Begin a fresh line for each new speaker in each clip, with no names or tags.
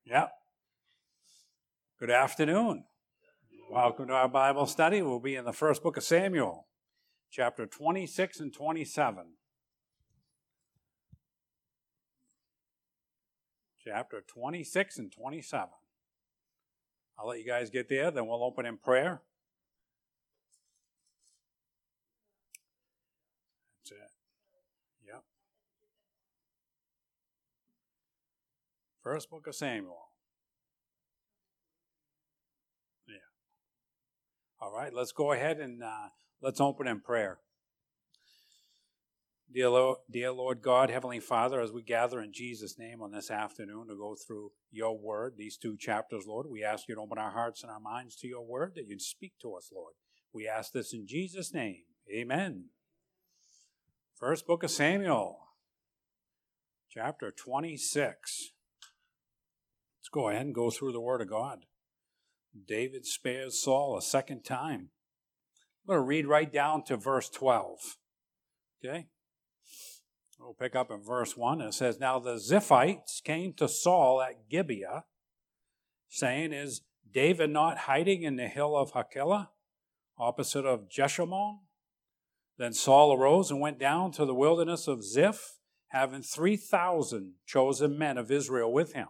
Yep. Good afternoon. Welcome to our Bible study. We'll be in the first book of Samuel, chapter 26 and 27. Chapter 26 and 27. I'll let you guys get there, then we'll open in prayer. That's it. Yep. First book of Samuel. Yeah. All right, let's go ahead and let's open in prayer. Dear Lord God, Heavenly Father, as we gather in Jesus' name on this afternoon to go through your word, these two chapters, Lord, we ask you to open our hearts and our minds to your word, that you'd speak to us, Lord. We ask this in Jesus' name. Amen. First book of Samuel, chapter 26. Let's go ahead and go through the word of God. David spares Saul a second time. I'm going to read right down to verse 12. Okay? We'll pick up in verse 1. It says, Now the Ziphites came to Saul at Gibeah, saying, Is David not hiding in the hill of Hachilah, opposite of Jeshimon? Then Saul arose and went down to the wilderness of Ziph, having 3,000 chosen men of Israel with him,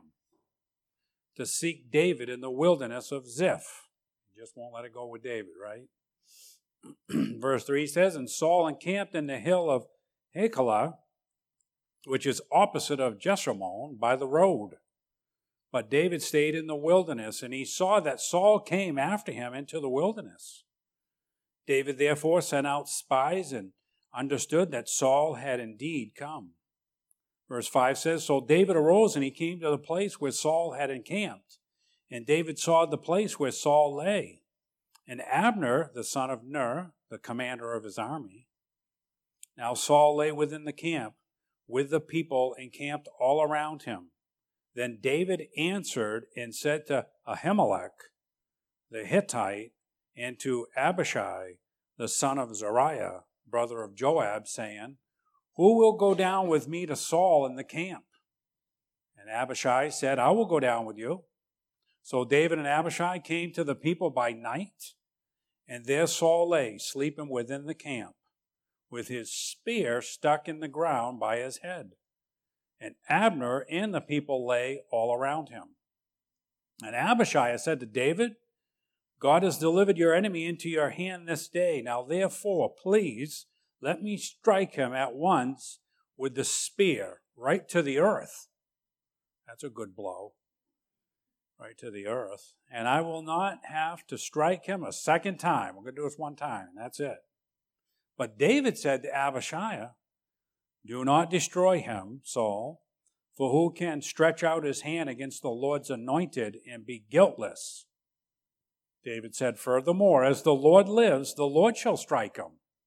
to seek David in the wilderness of Ziph. You just won't let it go with David, right? Verse 3 says, And Saul encamped in the hill of Hachilah, which is opposite of Jeshimon, by the road. But David stayed in the wilderness, and he saw that Saul came after him into the wilderness. David therefore sent out spies and understood that Saul had indeed come. Verse 5 says, So David arose and he came to the place where Saul had encamped. And David saw the place where Saul lay. And Abner, the son of Ner, the commander of his army. Now Saul lay within the camp, with the people encamped all around him. Then David answered and said to Ahimelech, the Hittite, and to Abishai, the son of Zeruiah, brother of Joab, saying, Who will go down with me to Saul in the camp? And Abishai said, I will go down with you. So David and Abishai came to the people by night, and there Saul lay, sleeping within the camp, with his spear stuck in the ground by his head. And Abner and the people lay all around him. And Abishai said to David, God has delivered your enemy into your hand this day. Now therefore, please, let me strike him at once with the spear right to the earth. That's a good blow. Right to the earth. And I will not have to strike him a second time. We're going to do this one time, and that's it. But David said to Abishai, Do not destroy him, Saul, for who can stretch out his hand against the Lord's anointed and be guiltless? David said, Furthermore, as the Lord lives, the Lord shall strike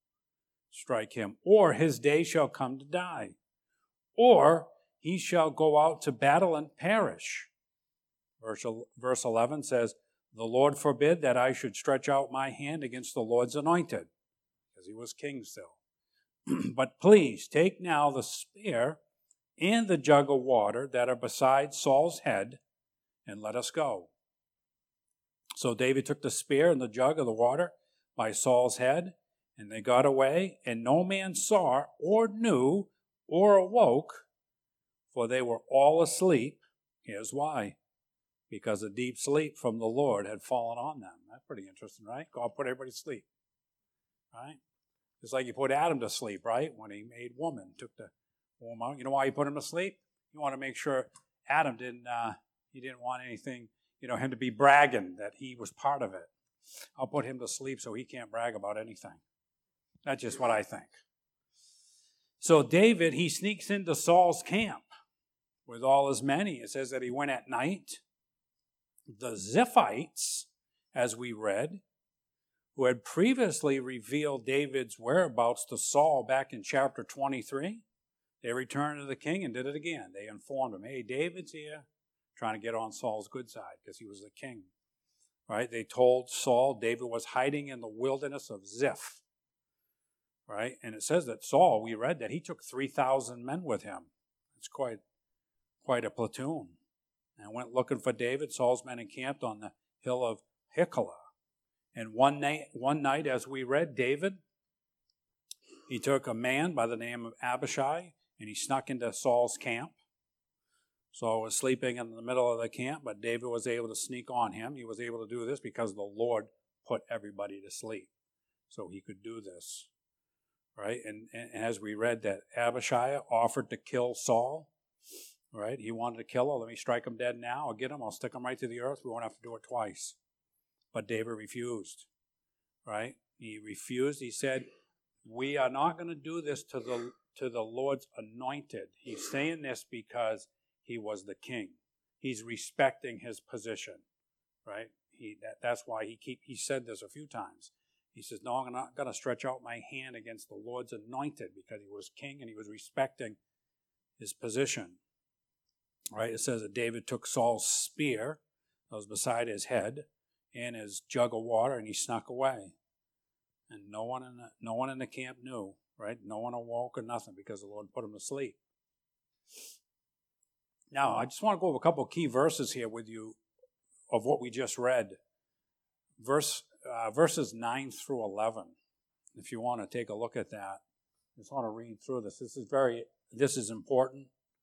him, or his day shall come to die, or he shall go out to battle and perish. Verse 11 says, The Lord forbid that I should stretch out my hand against the Lord's anointed, because he was king still. But please take now the spear and the jug of water that are beside Saul's head, and let us go. So David took the spear and the jug of the water by Saul's head, and they got away, and no man saw or knew or awoke, for they were all asleep. Here's why. Because a deep sleep from the Lord had fallen on them. That's pretty interesting, right? God put everybody to sleep, right? Just like he put Adam to sleep, right? When he made woman, took the woman out. You know why he put him to sleep? You want to make sure Adam didn't want anything, him to be bragging that he was part of it. I'll put him to sleep so he can't brag about anything. That's just what I think. So David, he sneaks into Saul's camp with all his men. It says that he went at night. The Ziphites, as we read, who had previously revealed David's whereabouts to Saul back in chapter 23, they returned to the king and did it again. They informed him, Hey, David's here, trying to get on Saul's good side because he was the king. Right? They told Saul David was hiding in the wilderness of Ziph. Right? And it says that Saul, we read that he took 3,000 men with him. It's quite a platoon. and went looking for David. Saul's men encamped on the hill of Hiklah. And one night, as we read, David, he took a man by the name of Abishai, and he snuck into Saul's camp. Saul was sleeping in the middle of the camp, but David was able to sneak on him. He was able to do this because the Lord put everybody to sleep. So he could do this. Right? And as we read that Abishai offered to kill Saul. Right? He wanted to kill him. Let me strike him dead now. I'll get him. I'll stick him right to the earth. We won't have to do it twice. But David refused. Right? He refused. He said, we are not going to do this to the Lord's anointed. He's saying this because he was the king. He's respecting his position, right? That's why he said this a few times. He says, no, I'm not going to stretch out my hand against the Lord's anointed, because he was king and he was respecting his position, right? It says that David took Saul's spear that was beside his head and his jug of water, and he snuck away. And no one in the camp knew, right? No one awoke or nothing, because the Lord put him to sleep. Now, I just want to go over a couple of key verses here with you of what we just read. Verses 9 through 11, if you want to take a look at that. I just want to read through this. This is important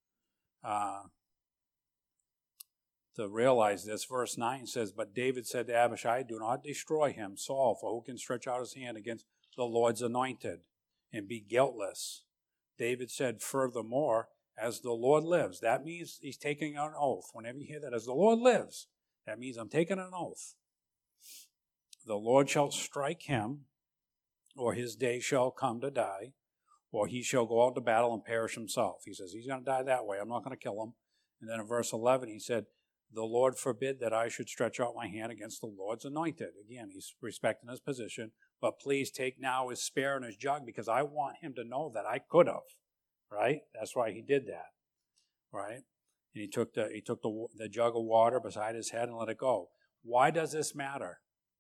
to realize this. Verse 9 says, but David said to Abishai, do not destroy him, Saul, for who can stretch out his hand against the Lord's anointed and be guiltless? David said, furthermore, as the Lord lives. That means he's taking an oath. Whenever you hear that, as the Lord lives, that means I'm taking an oath. The Lord shall strike him, or his day shall come to die, or he shall go out to battle and perish himself. He says he's going to die that way. I'm not going to kill him. And then in verse 11, he said, the Lord forbid that I should stretch out my hand against the Lord's anointed. Again, he's respecting his position. But please take now his spear and his jug, because I want him to know that I could have. Right? That's why he did that. Right? And he took the jug of water beside his head and let it go. Why does this matter?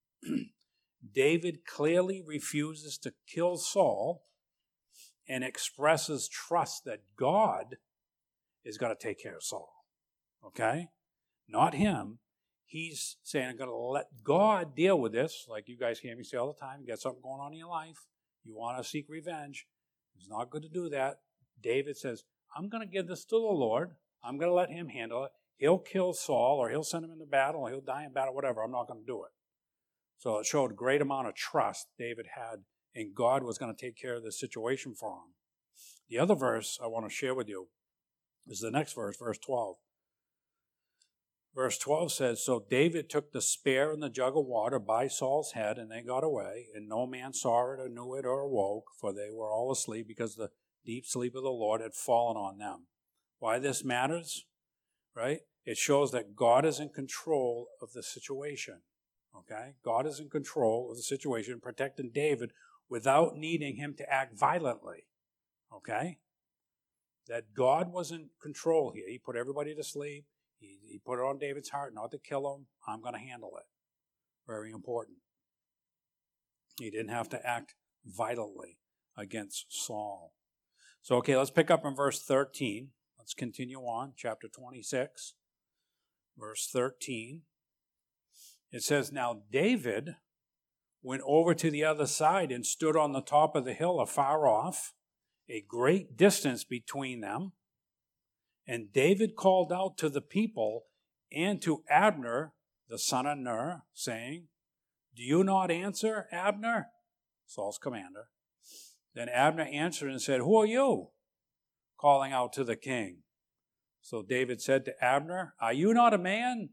David clearly refuses to kill Saul and expresses trust that God is going to take care of Saul. Okay? Not him. He's saying, I'm going to let God deal with this. Like you guys hear me say all the time, you got something going on in your life. You want to seek revenge. It's not good to do that. David says, I'm going to give this to the Lord. I'm going to let him handle it. He'll kill Saul, or he'll send him into battle, or he'll die in battle, whatever. I'm not going to do it. So it showed a great amount of trust David had, and God was going to take care of this situation for him. The other verse I want to share with you is the next verse, verse 12. Verse 12 says, so David took the spear and the jug of water by Saul's head, and they got away, and no man saw it or knew it or awoke, for they were all asleep, because the deep sleep of the Lord had fallen on them. Why this matters, right? It shows that God is in control of the situation, okay? God is in control of the situation, protecting David without needing him to act violently, okay? That God was in control here. He put everybody to sleep. He put it on David's heart not to kill him. I'm going to handle it. Very important. He didn't have to act violently against Saul. So, okay, let's pick up in verse 13. Let's continue on, chapter 26, verse 13. It says, now David went over to the other side and stood on the top of the hill afar off, a great distance between them. And David called out to the people and to Abner, the son of Ner, saying, do you not answer, Abner? Saul's commander. Then Abner answered and said, who are you? Calling out to the king. So David said to Abner, are you not a man?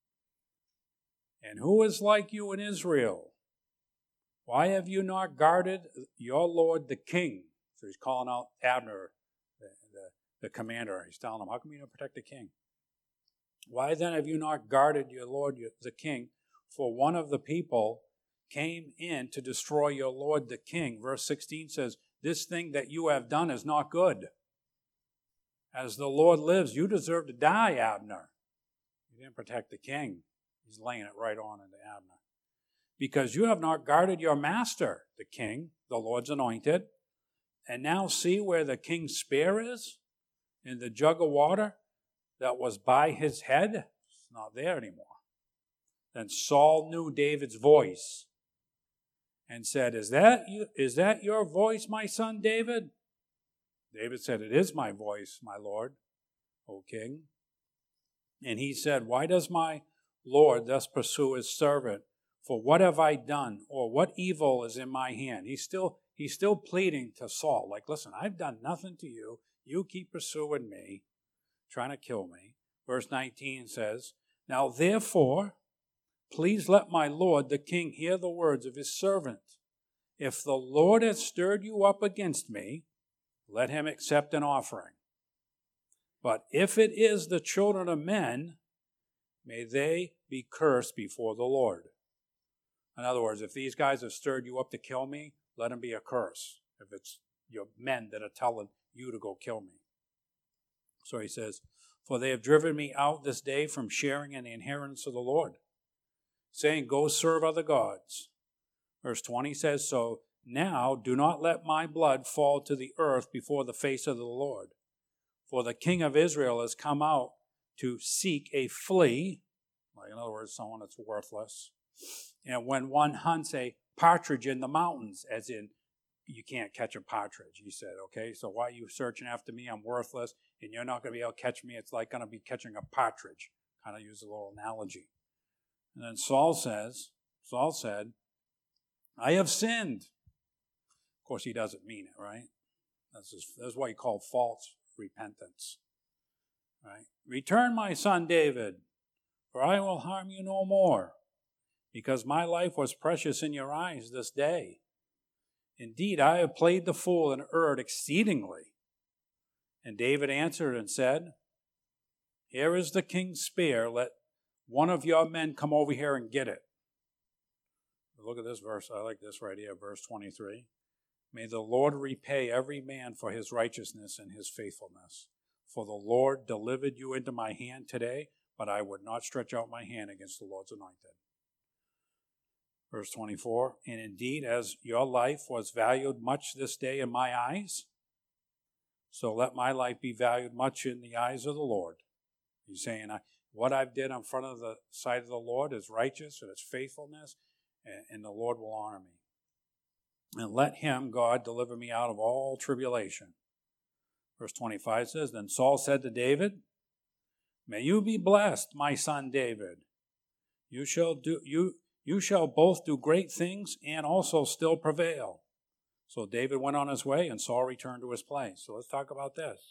And who is like you in Israel? Why have you not guarded your lord the king? So he's calling out Abner, the commander. He's telling him, how come you don't protect the king? Why then have you not guarded your lord the king? For one of the people came in to destroy your lord the king. Verse 16 says, this thing that you have done is not good. As the Lord lives, you deserve to die, Abner. You didn't protect the king. He's laying it right on into Abner. Because you have not guarded your master, the king, the Lord's anointed. And now see where the king's spear is? In the jug of water? that was by his head, it's not there anymore. Then Saul knew David's voice and said, Is that your voice, my son David? David said, It is my voice, my lord, O king. And he said, Why does my Lord thus pursue his servant? For what have I done, or what evil is in my hand? He's still pleading to Saul, like, listen, I've done nothing to you. You keep pursuing me, trying to kill me. Verse 19 says, Now therefore, please let my lord the king hear the words of his servant. If the Lord has stirred you up against me, let him accept an offering. But if it is the children of men, may they be cursed before the Lord. In other words, if these guys have stirred you up to kill me, let them be a curse. If it's your men that are telling you to go kill me. So he says, For they have driven me out this day from sharing in the inheritance of the Lord, saying, Go serve other gods. Verse 20 says, So now do not let my blood fall to the earth before the face of the Lord. For the king of Israel has come out to seek a flea, like in other words, someone that's worthless. And when one hunts a partridge in the mountains, as in you can't catch a partridge, he said, okay, so why are you searching after me? I'm worthless, and you're not going to be able to catch me. It's like going to be catching a partridge. Kind of use a little analogy. And then Saul said, I have sinned. Of course, he doesn't mean it, right? That's what he called false repentance. Right? Return, my son David, for I will harm you no more, because my life was precious in your eyes this day. Indeed, I have played the fool and erred exceedingly. And David answered and said, Here is the king's spear. Let one of your men come over here and get it. Look at this verse. I like this right here, verse 23. May the Lord repay every man for his righteousness and his faithfulness. For the Lord delivered you into my hand today, but I would not stretch out my hand against the Lord's anointed. Verse 24, And indeed, as your life was valued much this day in my eyes, so let my life be valued much in the eyes of the Lord. He's saying, what I've did in front of the sight of the Lord is righteous and it's faithfulness, and the Lord will honor me. And let him, God, deliver me out of all tribulation. Verse 25 says, Then Saul said to David, May you be blessed, my son David. You shall both do great things and also still prevail. So David went on his way and Saul returned to his place. So let's talk about this.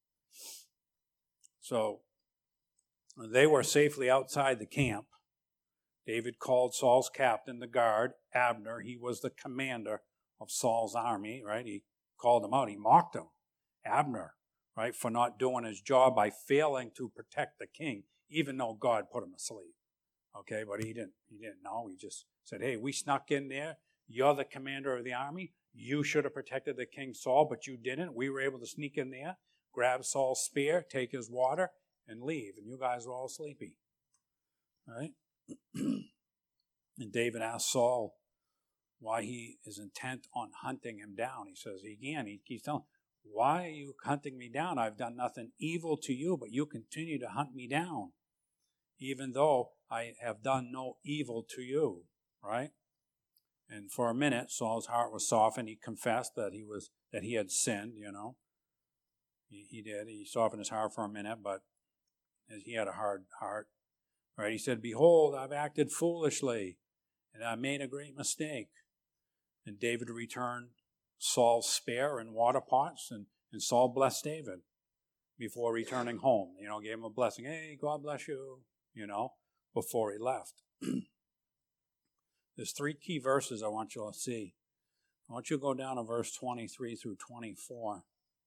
So they were safely outside the camp. David called Saul's captain, the guard, Abner. He was the commander of Saul's army, right? He called him out. He mocked him, Abner, right, for not doing his job by failing to protect the king, even though God put him asleep. Okay, but he didn't know. He just said, hey, we snuck in there. You're the commander of the army. You should have protected the king Saul, but you didn't. We were able to sneak in there, grab Saul's spear, take his water, and leave. And you guys were all sleepy. All right? And David asked Saul why he is intent on hunting him down. He says, he keeps telling him, why are you hunting me down? I've done nothing evil to you, but you continue to hunt me down, even though I have done no evil to you, right? And for a minute, Saul's heart was softened. He confessed that he had sinned, you know. He did. He softened his heart for a minute, but he had a hard heart. Right? He said, behold, I've acted foolishly, and I made a great mistake. And David returned Saul's spear and water pots, and Saul blessed David before returning home. You know, gave him a blessing. Hey, God bless you, you know, before he left. There's 3 key verses I want you to see. I want you to go down to verse 23 through 24.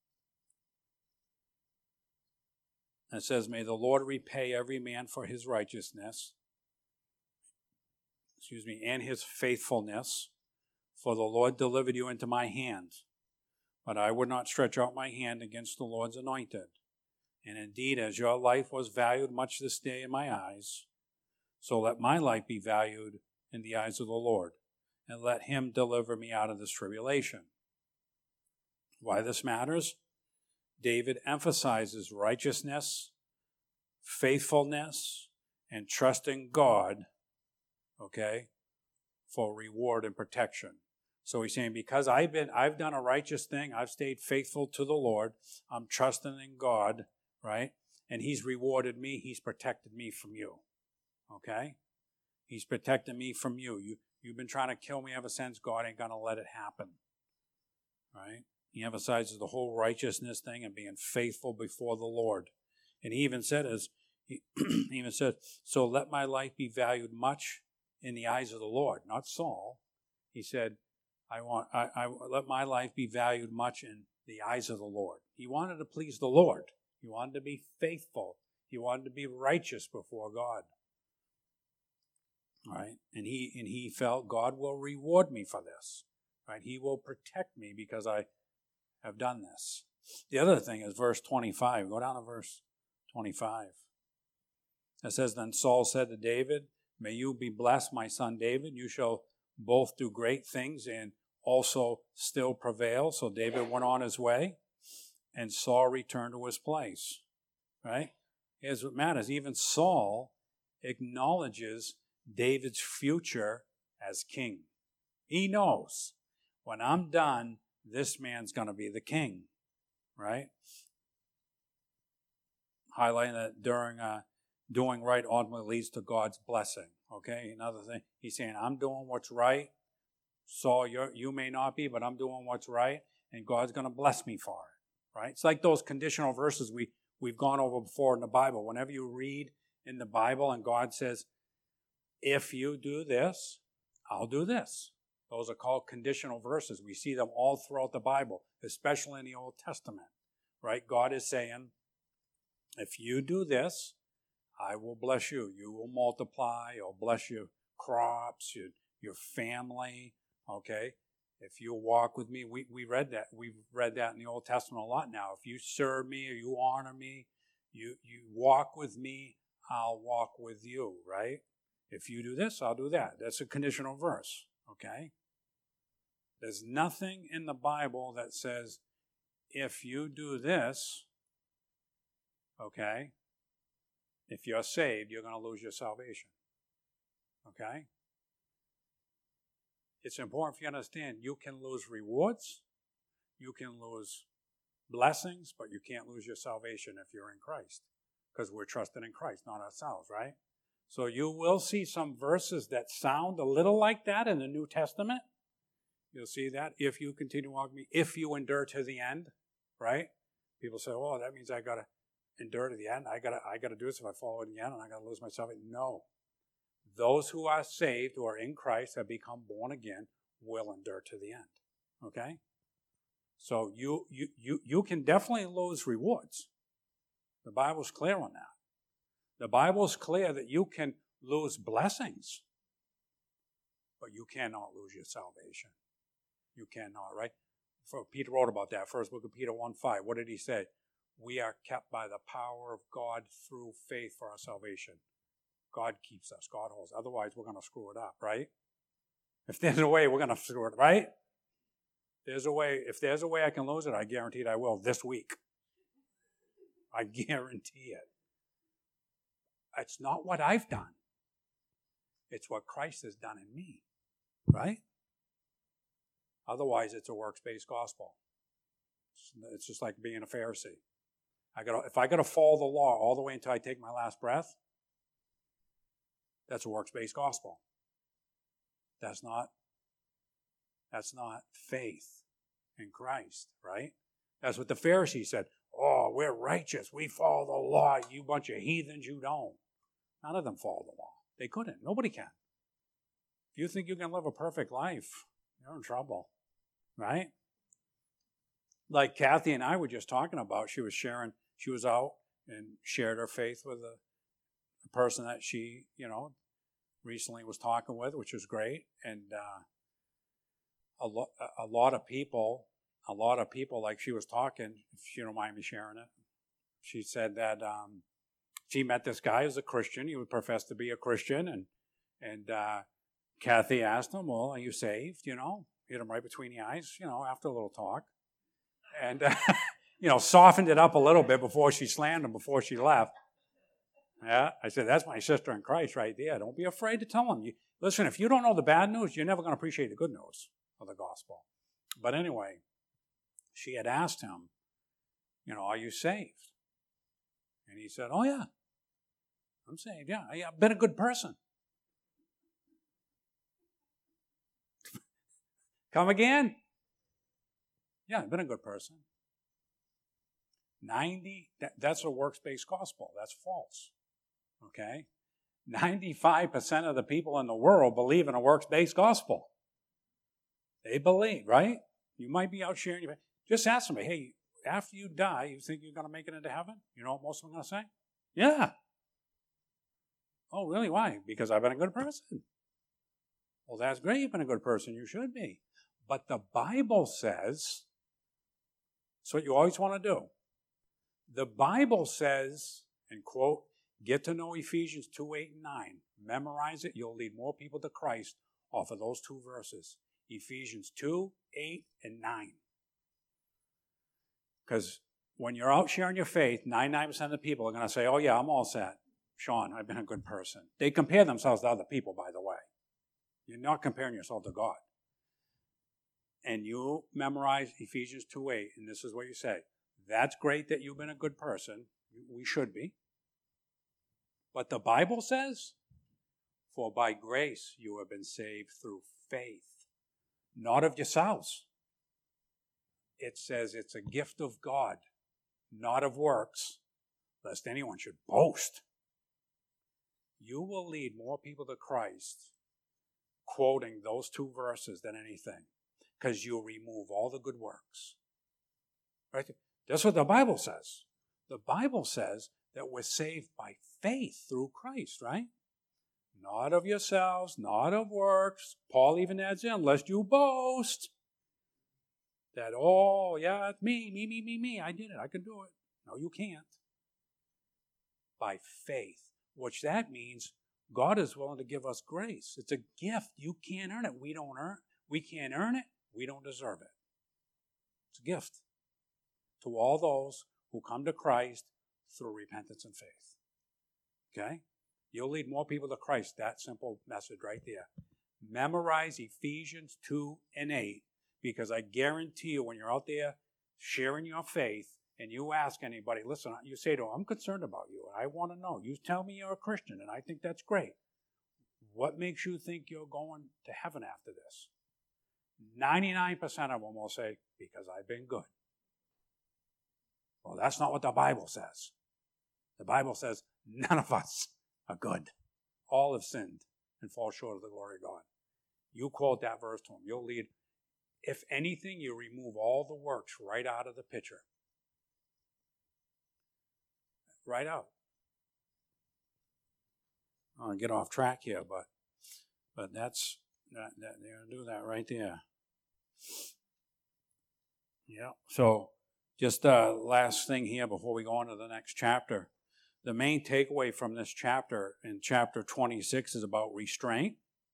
It says, may the Lord repay every man for his righteousness, and his faithfulness, for the Lord delivered you into my hand. But I would not stretch out my hand against the Lord's anointed. And indeed, as your life was valued much this day in my eyes, so let my life be valued in the eyes of the Lord, and let him deliver me out of this tribulation. Why this matters? David emphasizes righteousness, faithfulness and trusting God, okay, for reward and protection. So he's saying, because I've done a righteous thing, I've stayed faithful to the Lord, I'm trusting in God, right? And he's rewarded me, he's protected me from you, okay? He's protected me from you. You've been trying to kill me ever since. God ain't going to let it happen, right? He emphasizes the whole righteousness thing and being faithful before the Lord. And he even said, so let my life be valued much in the eyes of the Lord, not Saul. He said, I let my life be valued much in the eyes of the Lord. He wanted to please the Lord. He wanted to be faithful. He wanted to be righteous before God. Right? And he felt God will reward me for this. Right? He will protect me because I have done this. The other thing is verse 25. Go down to verse 25. It says, then Saul said to David, may you be blessed, my son David. You shall both do great things and also still prevail. So David went on his way, and Saul returned to his place. Right? Here's what matters. Even Saul acknowledges David's future as king. He knows, when I'm done, this man's going to be the king. Right? Highlighting that doing right ultimately leads to God's blessing. Okay, another thing, he's saying, I'm doing what's right. Saul, you may not be, but I'm doing what's right, and God's going to bless me for it. Right? It's like those conditional verses we've gone over before in the Bible. Whenever you read in the Bible and God says, if you do this, I'll do this. Those are called conditional verses. We see them all throughout the Bible, especially in the Old Testament. Right? God is saying, if you do this, I will bless you. You will multiply. I'll bless your crops, your family. Okay? If you walk with me, we read that. We've read that in the Old Testament a lot now. If you serve me or you honor me, you walk with me, I'll walk with you, right? If you do this, I'll do that. That's a conditional verse, okay? There's nothing in the Bible that says, if you do this, okay, if you're saved, you're going to lose your salvation. Okay? It's important for you to understand you can lose rewards, you can lose blessings, but you can't lose your salvation if you're in Christ. Because we're trusting in Christ, not ourselves, right? So you will see some verses that sound a little like that in the New Testament. You'll see that. If you continue walking with me, if you endure to the end, right? People say, oh, that means I got to endure to the end. I got to do this if I follow to the end, and I got to lose my salvation. No. Those who are saved, who are in Christ, have become born again, will endure to the end. Okay? So you can definitely lose rewards. The Bible's clear on that. The Bible's clear that you can lose blessings, but you cannot lose your salvation. You cannot, right? Peter wrote about that. First book of Peter 1:5. What did he say? We are kept by the power of God through faith for our salvation. God keeps us. God holds. Otherwise, we're going to screw it up, right? If there's a way, we're going to screw it, right? If there's a way I can lose it, I guarantee I will this week. I guarantee it. It's not what I've done. It's what Christ has done in me, right? Otherwise, it's a works-based gospel. It's just like being a Pharisee. If I got to follow the law all the way until I take my last breath, that's a works-based gospel. That's not faith in Christ, right? That's what the Pharisees said. Oh, we're righteous. We follow the law. You bunch of heathens, you don't. None of them follow the law. They couldn't. Nobody can. If you think you can live a perfect life, you're in trouble, right? Like Kathy and I were just talking about, she was out and shared her faith with a person that she, recently was talking with, which was great. And a lot of people, like she was talking, if you don't mind me sharing it, she said that she met this guy who's a Christian. He would profess to be a Christian. And Kathy asked him, well, are you saved? Hit him right between the eyes, after a little talk. And, softened it up a little bit before she slammed him, before she left. Yeah, I said, that's my sister in Christ right there. Don't be afraid to tell them. Listen, if you don't know the bad news, you're never going to appreciate the good news of the gospel. But anyway, she had asked him, are you saved? And he said, oh, yeah, I'm saved. Yeah, I've been a good person. Come again? Yeah, I've been a good person. That's a works-based gospel. That's false. Okay? 95% of the people in the world believe in a works-based gospel. They believe, right? You might be out sharing your... Just ask somebody, hey, after you die, you think you're going to make it into heaven? You know what most of them are going to say? Yeah. Oh, really? Why? Because I've been a good person. Well, that's great. You've been a good person. You should be. But the Bible says, it's what you always want to do. The Bible says, and quote, get to know Ephesians 2, 8, and 9. Memorize it. You'll lead more people to Christ off of those two verses. Ephesians 2, 8, and 9. Because when you're out sharing your faith, 99% of the people are going to say, oh yeah, I'm all set. Sean, I've been a good person. They compare themselves to other people, by the way. You're not comparing yourself to God. And you memorize Ephesians 2, 8, and this is what you say. That's great that you've been a good person. We should be. But the Bible says, for by grace you have been saved through faith, not of yourselves. It says it's a gift of God, not of works, lest anyone should boast. You will lead more people to Christ quoting those two verses than anything, because you'll remove all the good works. Right? That's what the Bible says. The Bible says that we're saved by faith through Christ, right? Not of yourselves, not of works. Paul even adds in, lest you boast. That, oh, yeah, it's me. I did it. I can do it. No, you can't. By faith, which that means God is willing to give us grace. It's a gift. You can't earn it. We can't earn it. We don't deserve it. It's a gift to all those who come to Christ through repentance and faith. Okay? You'll lead more people to Christ. That simple message right there. Memorize Ephesians 2 and 8, because I guarantee you when you're out there sharing your faith and you ask anybody, listen, you say to them, I'm concerned about you and I want to know. You tell me you're a Christian and I think that's great. What makes you think you're going to heaven after this? 99% of them will say, because I've been good. Well, that's not what the Bible says. The Bible says none of us are good. All have sinned and fall short of the glory of God. You quote that verse to them. You'll lead. If anything, you remove all the works right out of the picture. Right out. I'll get off track here, but that's they're going to do that right there. Yeah. So just last thing here before we go on to the next chapter. The main takeaway from this chapter in chapter 26 is about restraint,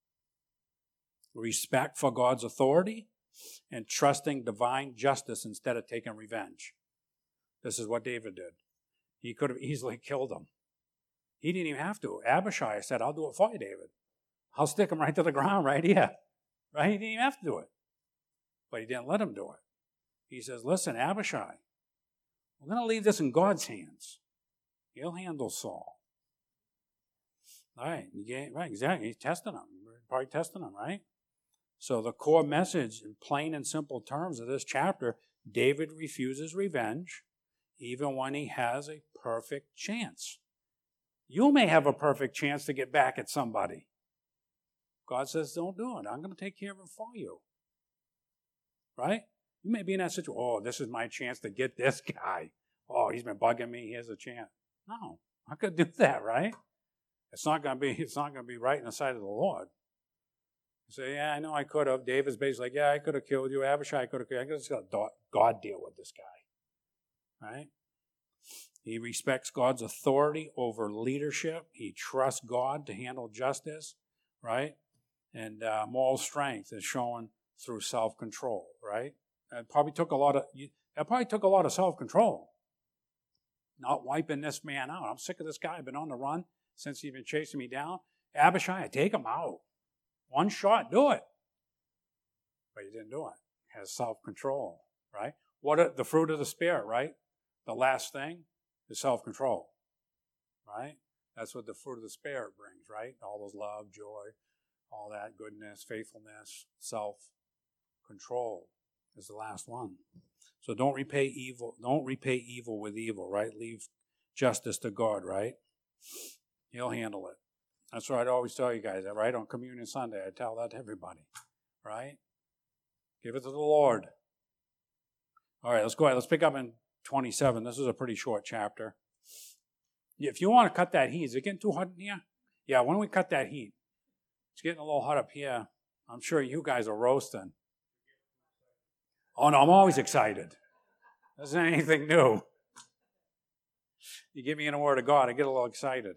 respect for God's authority, and trusting divine justice instead of taking revenge. This is what David did. He could have easily killed him. He didn't even have to. Abishai said, I'll do it for you, David. I'll stick him right to the ground right here. Right? He didn't even have to do it. But he didn't let him do it. He says, listen, Abishai, we're going to leave this in God's hands. He'll handle Saul. All right. Right, exactly. He's testing him. Probably testing him, right? So the core message in plain and simple terms of this chapter, David refuses revenge even when he has a perfect chance. You may have a perfect chance to get back at somebody. God says, don't do it. I'm going to take care of it for you. Right? You may be in that situation. Oh, this is my chance to get this guy. Oh, he's been bugging me. Here's a chance. No, I could do that, right? It's not going to be right in the sight of the Lord. You say, yeah, I know I could have. David's basically like, yeah, I could have killed you. Abishai could have killed you. I just got God deal with this guy. Right? He respects God's authority over leadership. He trusts God to handle justice. Right? And moral strength is shown through self-control. Right? That probably took a lot of self-control. not wiping this man out. I'm sick of this guy. I've been on the run since he's been chasing me down. Abishai, take him out. One shot, do it. But he didn't do it. He has self-control, right? What are the fruit of the Spirit, right? The last thing is self-control, right? That's what the fruit of the Spirit brings, right? All those love, joy, all that goodness, faithfulness, self-control is the last one. So don't repay evil. Don't repay evil with evil, right? Leave justice to God, right? He'll handle it. That's what I'd always tell you guys, right? On Communion Sunday, I tell that to everybody, right? Give it to the Lord. All right, let's go ahead. Let's pick up in 27. This is a pretty short chapter. If you want to cut that heat, is it getting too hot in here? Yeah, why don't we cut that heat? It's getting a little hot up here. I'm sure you guys are roasting. Oh, no, I'm always excited. This isn't anything new. You give me in the Word of God, I get a little excited.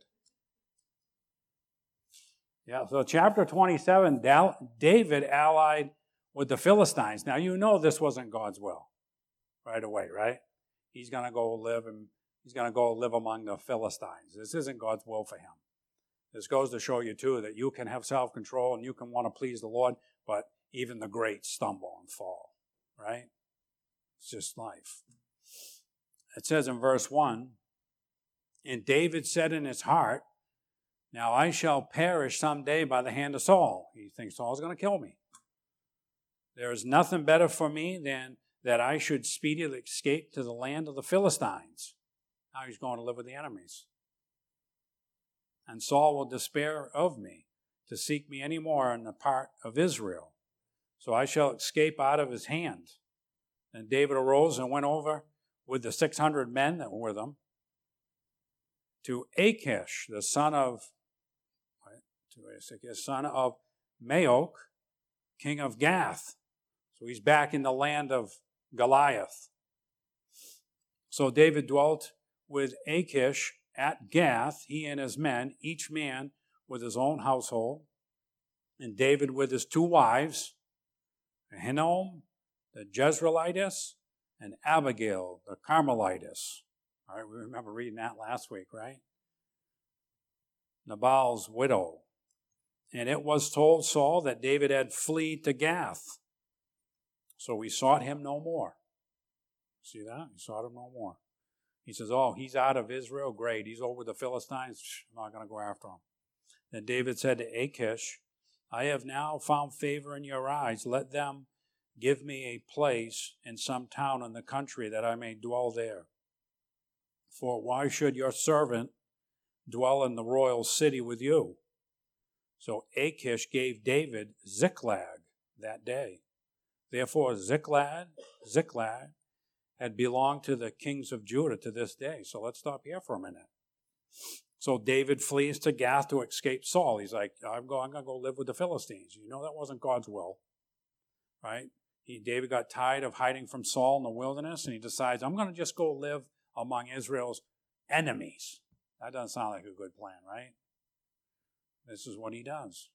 Yeah, so chapter 27, David allied with the Philistines. Now, you know this wasn't God's will right away, right? He's going to go live among the Philistines. This isn't God's will for him. This goes to show you, too, that you can have self-control and you can want to please the Lord, but even the great stumble and fall, right? It's just life. It says in verse 1, and David said in his heart, now I shall perish someday by the hand of Saul. He thinks Saul's going to kill me. There is nothing better for me than that I should speedily escape to the land of the Philistines. Now he's going to live with the enemies. And Saul will despair of me to seek me any more in the part of Israel. So I shall escape out of his hand. And David arose and went over with the 600 men that were with him to Achish, the son of Maok, king of Gath. So he's back in the land of Goliath. So David dwelt with Achish at Gath, he and his men, each man with his own household, and David with his 2 wives, Ahinoam, the Jezreelitess, and Abigail, the Carmelitess. All right, we remember reading that last week, right? Nabal's widow. And it was told Saul that David had fled to Gath. So we sought him no more. See that? We sought him no more. He says, oh, he's out of Israel. Great. He's over the Philistines. I'm not going to go after him. Then David said to Achish, I have now found favor in your eyes. Let them give me a place in some town in the country that I may dwell there. For why should your servant dwell in the royal city with you? So Achish gave David Ziklag that day. Therefore Ziklag had belonged to the kings of Judah to this day. So let's stop here for a minute. So David flees to Gath to escape Saul. He's like, I'm going to go live with the Philistines. You know that wasn't God's will, right? David got tired of hiding from Saul in the wilderness, and he decides, I'm going to just go live among Israel's enemies. That doesn't sound like a good plan, right? This is what he does.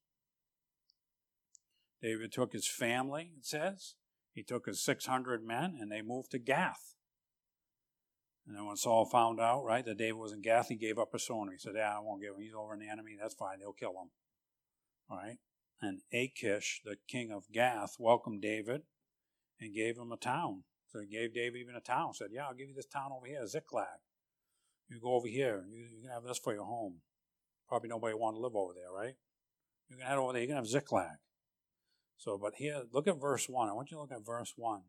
David took his family, it says. He took his 600 men, and they moved to Gath. And then when Saul found out, right, that David was in Gath, he gave up persona. He said, I won't give him. He's over in the enemy. That's fine. They'll kill him. All right. And Achish, the king of Gath, welcomed David and gave him a town. So he gave David even a town. Said, I'll give you this town over here, Ziklag. You go over here. You can have this for your home. Probably nobody want to live over there, right? You can head over there. You can have Ziklag. So, but here, look at verse 1. I want you to look at verse 1.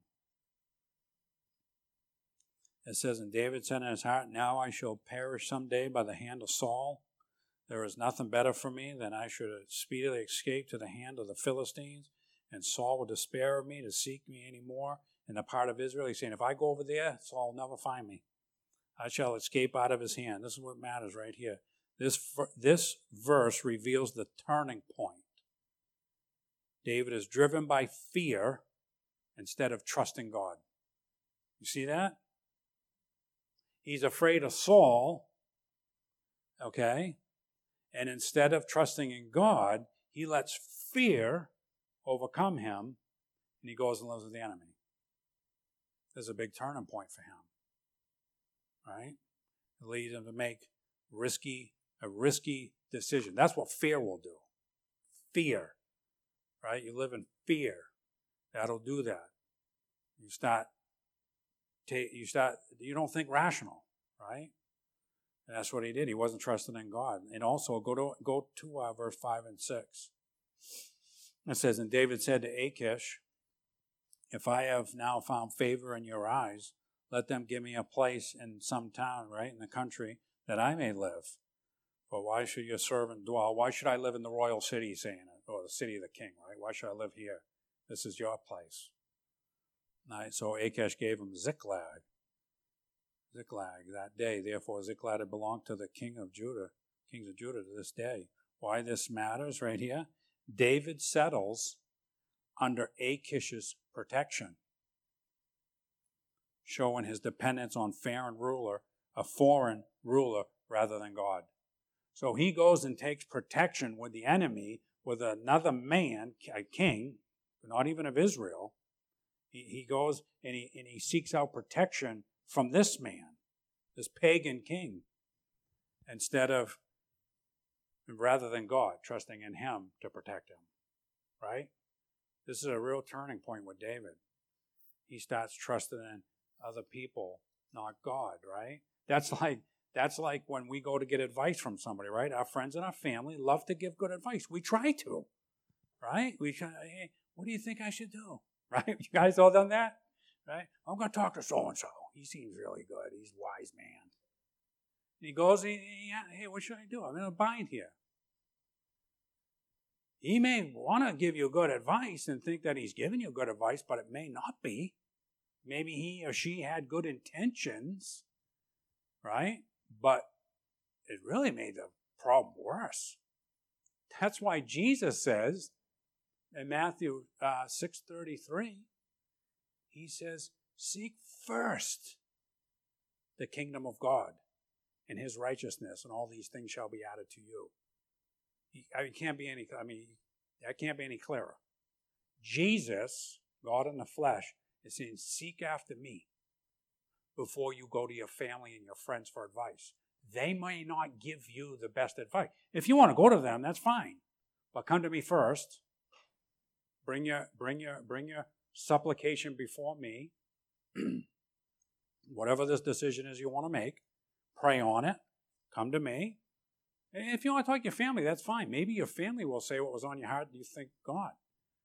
It says, and David said in his heart, now I shall perish someday by the hand of Saul. There is nothing better for me than I should speedily escape to the hand of the Philistines, and Saul will despair of me to seek me any more in the part of Israel. He's saying, if I go over there, Saul will never find me. I shall escape out of his hand. This is what matters right here. This verse reveals the turning point. David is driven by fear instead of trusting God. You see that? He's afraid of Saul, okay? And instead of trusting in God, he lets fear overcome him, and he goes and lives with the enemy. This is a big turning point for him, right? It leads them to make a risky decision. That's what fear will do. Fear, right? You live in fear. That'll do that. You don't think rational, right? And that's what he did. He wasn't trusting in God. And also, go to verse 5 and 6. It says, and David said to Achish, if I have now found favor in your eyes, let them give me a place in some town, right, in the country, that I may live. But why should your servant dwell? Why should I live in the royal city, saying it, or the city of the king, right? Why should I live here? This is your place. Right, so Achish gave him Ziklag that day. Therefore, Ziklag had belonged to the kings of Judah to this day. Why this matters right here? David settles under Achish's protection, showing his dependence on a foreign ruler rather than God. So he goes and takes protection with the enemy, with another man, a king, not even of Israel. He goes and he seeks out protection from this man, this pagan king, rather than God, trusting in him to protect him, right? This is a real turning point with David. He starts trusting in other people, not God, right? That's like when we go to get advice from somebody, right? Our friends and our family love to give good advice. We try to, right? Hey, what do you think I should do? Right? You guys all done that? Right? I'm going to talk to so-and-so. He seems really good. He's a wise man. And he goes, hey, what should I do? I'm in a bind here. He may want to give you good advice and think that he's giving you good advice, but it may not be. Maybe he or she had good intentions, right? But it really made the problem worse. That's why Jesus says in Matthew 6:33, he says, seek first the kingdom of God and his righteousness, and all these things shall be added to you. That can't be any clearer. Jesus, God in the flesh, is saying, seek after me before you go to your family and your friends for advice. They may not give you the best advice. If you want to go to them, that's fine. But come to me first. Bring your supplication before me. Whatever this decision is you want to make, pray on it. Come to me. If you want to talk to your family, that's fine. Maybe your family will say what was on your heart and you think God.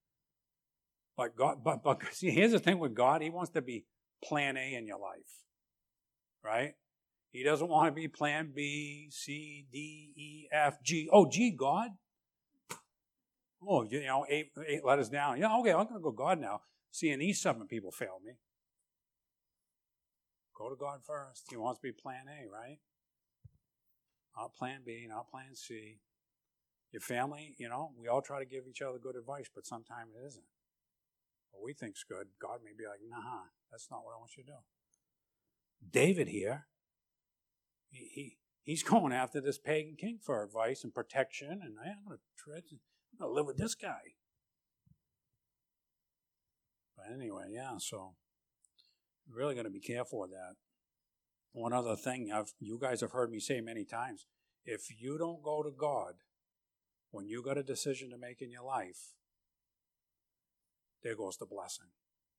But see, here's the thing with God. He wants to be plan A in your life. Right? He doesn't want to be plan B, C, D, E, F, G. Oh, G, God? Oh, 8 letters down. Yeah, okay, I'm going to go God now. Seeing these 7 people fail me. Go to God first. He wants to be plan A, right? Not plan B, not plan C. Your family, we all try to give each other good advice, but sometimes it isn't. What we think's good, God may be like, nah, that's not what I want you to do. David here, he's going after this pagan king for advice and protection, and I'm going to live with this guy. But anyway, so you're really going to be careful with that. One other thing, you guys have heard me say many times, if you don't go to God when you got a decision to make in your life, there goes the blessing.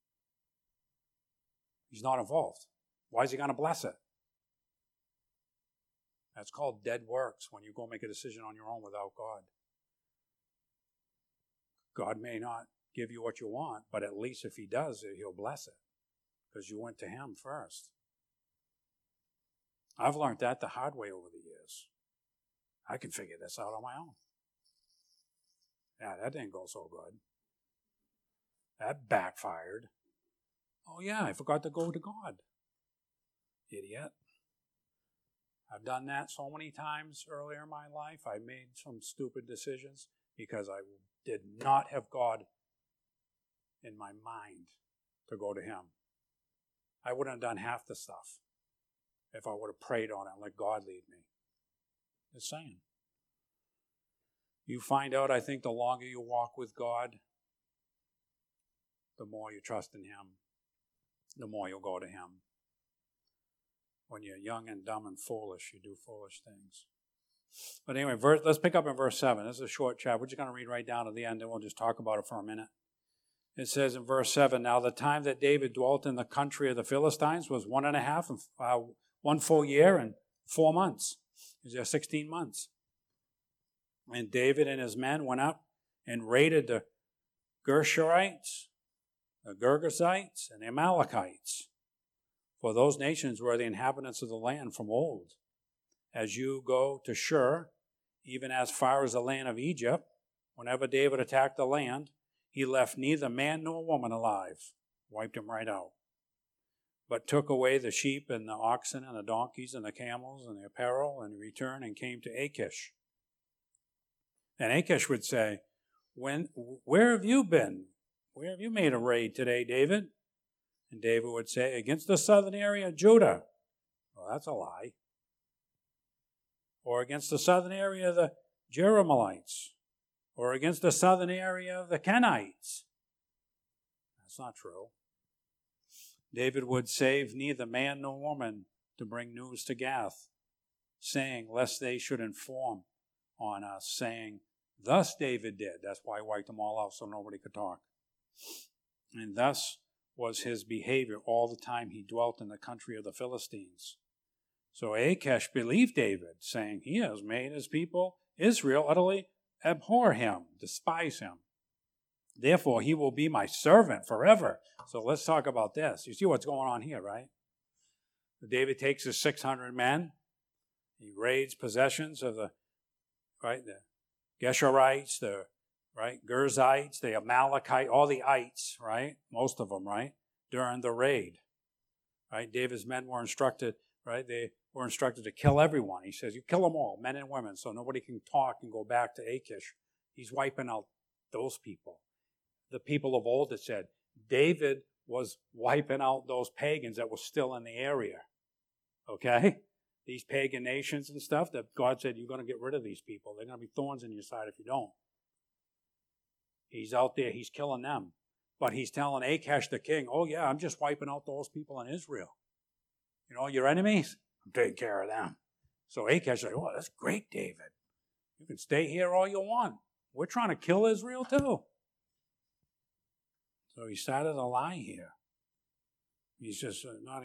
He's not involved. Why is he going to bless it? That's called dead works when you go make a decision on your own without God. God may not give you what you want, but at least if he does, he'll bless it because you went to him first. I've learned that the hard way over the years. I can figure this out on my own. Yeah, that didn't go so good. That backfired. Oh yeah, I forgot to go to God. Idiot. I've done that so many times earlier in my life. I made some stupid decisions because I did not have God in my mind to go to him. I wouldn't have done half the stuff if I would have prayed on it and let God lead me. Just saying. You find out, I think, the longer you walk with God, the more you trust in him, the more you'll go to him. When you're young and dumb and foolish, you do foolish things. But anyway, let's pick up in verse 7. This is a short chapter. We're just going to read right down to the end, and we'll just talk about it for a minute. It says in verse 7, now the time that David dwelt in the country of the Philistines was 1 full year and 4 months. Is there 16 months? And David and his men went up and raided the Gershurites, the Girgashites, and the Amalekites. For those nations were the inhabitants of the land from old. As you go to Shur, even as far as the land of Egypt, whenever David attacked the land, he left neither man nor woman alive, wiped them right out, but took away the sheep and the oxen and the donkeys and the camels and the apparel, and returned and came to Achish. And Achish would say, where have you been? Where have you made a raid today, David? And David would say, against the southern area of Judah. Well, that's a lie. Or against the southern area of the Jerahmeelites. Or against the southern area of the Kenites. That's not true. David would save neither man nor woman to bring news to Gath, saying, lest they should inform on us, saying, thus David did. That's why he wiped them all out so nobody could talk. And thus was his behavior all the time he dwelt in the country of the Philistines. So Achish believed David, saying, he has made his people Israel utterly abhor him, despise him. Therefore, he will be my servant forever. So let's talk about this. You see what's going on here, right? David takes his 600 men. He raids possessions of the Geshurites, the Girzites, the Amalekites, all the ites, right? Most of them, right? During the raid, right? David's men were instructed, right? They were instructed to kill everyone. He says, you kill them all, men and women, so nobody can talk and go back to Achish. He's wiping out those people. The people of old, it said, David was wiping out those pagans that were still in the area. Okay? These pagan nations and stuff that God said, you're going to get rid of these people. They're going to be thorns in your side if you don't. He's out there, he's killing them. But he's telling Achish the king, oh yeah, I'm just wiping out those people in Israel. You know, your enemies, I'm taking care of them. So Achish said, oh, that's great, David. You can stay here all you want. We're trying to kill Israel too. So he started a lie here. He's just not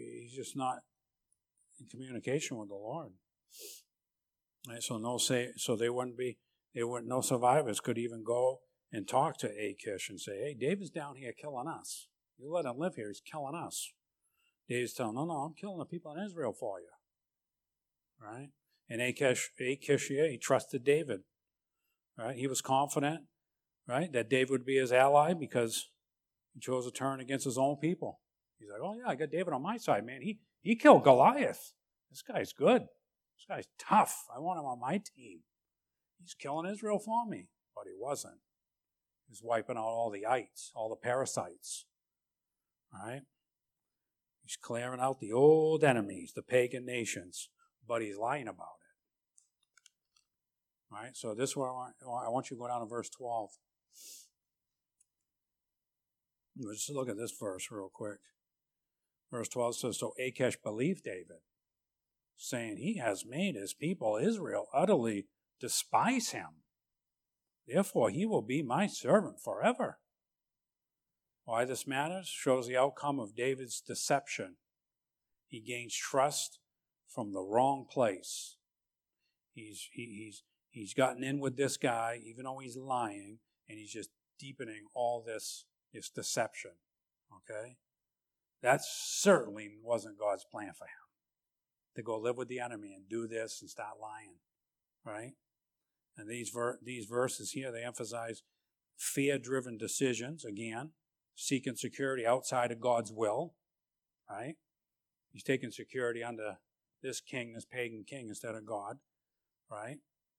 in communication with the Lord. And so no survivors could even go and talk to Achish and say, hey, David's down here killing us. You let him live here, he's killing us. David's telling him, no, I'm killing the people in Israel for you. Right? And Achish, he trusted David. Right? He was confident, right, that David would be his ally because he chose to turn against his own people. He's like, oh yeah, I got David on my side, man. He killed Goliath. This guy's good. This guy's tough. I want him on my team. He's killing Israel for me. But he wasn't. He was wiping out all the ites, all the parasites. Right? He's clearing out the old enemies, the pagan nations. But he's lying about it. Right? So this is where I want you to go down to verse 12. Let's just look at this verse real quick. Verse 12 says, so Achish believed David, saying, he has made his people Israel utterly despise him. Therefore, he will be my servant forever. Why this matters shows the outcome of David's deception. He gains trust from the wrong place. He's gotten in with this guy, even though he's lying, and he's just deepening all this deception. Okay? That certainly wasn't God's plan for him, to go live with the enemy and do this and start lying. Right? And these verses here, they emphasize fear-driven decisions, again, seeking security outside of God's will. Right? He's taking security under this king, this pagan king, instead of God. Right?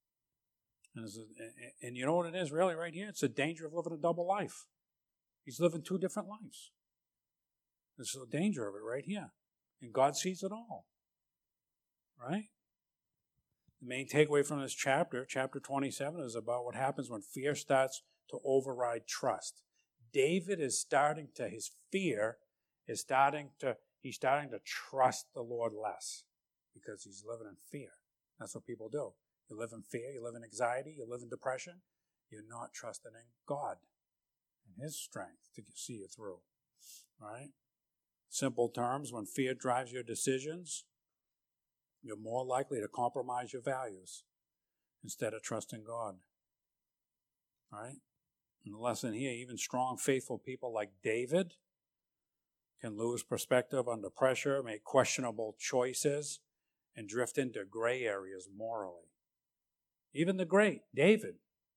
And you know what it is really right here? It's the danger of living a double life. He's living two different lives. There's the danger of it right here. And God sees it all. Right? The main takeaway from this chapter 27, is about what happens when fear starts to override trust. His fear is starting to he's starting to trust the Lord less because he's living in fear. That's what people do. You live in fear, you live in anxiety, you live in depression. You're not trusting in God and his strength to see you through. Right? Simple terms, when fear drives your decisions, you're more likely to compromise your values instead of trusting God. Right? And the lesson here, even strong, faithful people like David can lose perspective under pressure, make questionable choices, and drift into gray areas morally. Even the great David.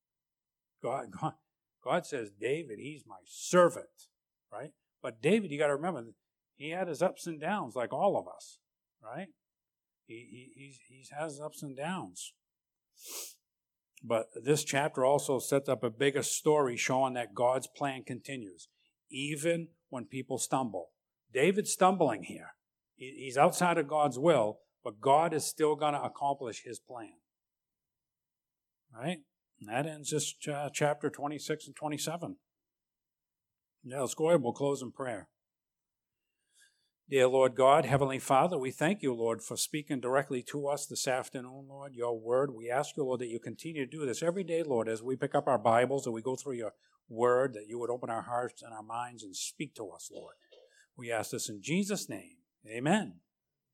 God says, David, he's my servant, right? But David, you got to remember, he had his ups and downs like all of us, right? He has ups and downs. But this chapter also sets up a bigger story showing that God's plan continues, even when people stumble. David's stumbling here. He's outside of God's will, but God is still going to accomplish his plan. Right? And that ends this chapter 26 and 27. Yeah, let's go ahead. We'll close in prayer. Dear Lord God, Heavenly Father, we thank you, Lord, for speaking directly to us this afternoon, Lord, your word. We ask you, Lord, that you continue to do this every day, Lord, as we pick up our Bibles and we go through your word, that you would open our hearts and our minds and speak to us, Lord. We ask this in Jesus' name. Amen.